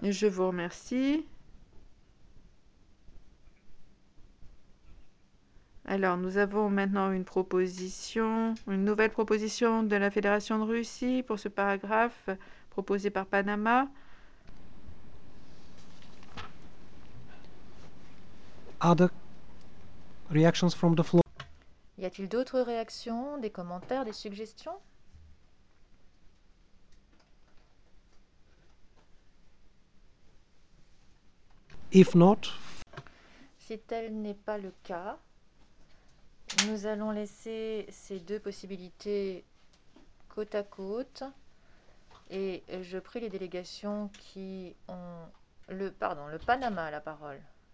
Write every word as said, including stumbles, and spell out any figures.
Je vous remercie. Alors, nous avons maintenant une proposition, une nouvelle proposition de la Fédération de Russie pour ce paragraphe proposé par Panama. Other reactions from the floor? Y a-t-il d'autres réactions, des commentaires, des suggestions? If not, Si tel n'est pas le cas, nous allons laisser ces deux possibilités côte à côte et je prie les délégations qui ont le pardon, le Panama a la parole.